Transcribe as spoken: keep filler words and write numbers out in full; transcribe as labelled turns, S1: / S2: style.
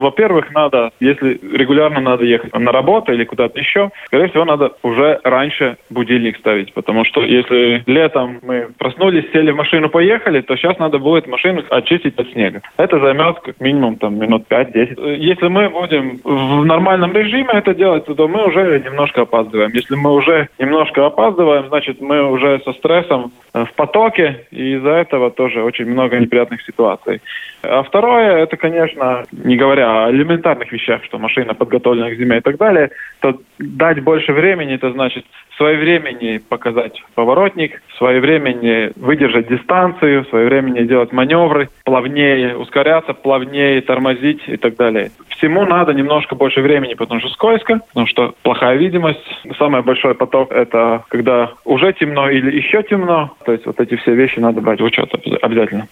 S1: Во-первых, надо, если регулярно надо ехать на работу или куда-то еще, скорее всего, надо уже раньше будильник ставить, потому что если летом мы проснулись, сели в машину, поехали, то сейчас надо будет машину очистить от снега. Это займет как минимум там, минут пять-десять. Если мы будем в нормальном режиме это делать, то мы уже немножко опаздываем. Если мы уже немножко опаздываем, значит, мы уже со стрессом в потоке, и из-за этого тоже очень много неприятных ситуаций. А второе, это, конечно, не говоря о элементарных вещах, что машина подготовлена к зиме и так далее, то дать больше времени, это значит своевременно показать поворотник, своевременно выдержать дистанцию, своевременно делать маневры, плавнее ускоряться, плавнее тормозить и так далее. Всему надо немножко больше времени, потому что скользко, потому что плохая видимость. Самый большой поток — это когда уже темно или еще темно. То есть вот эти все вещи надо брать в учет обязательно.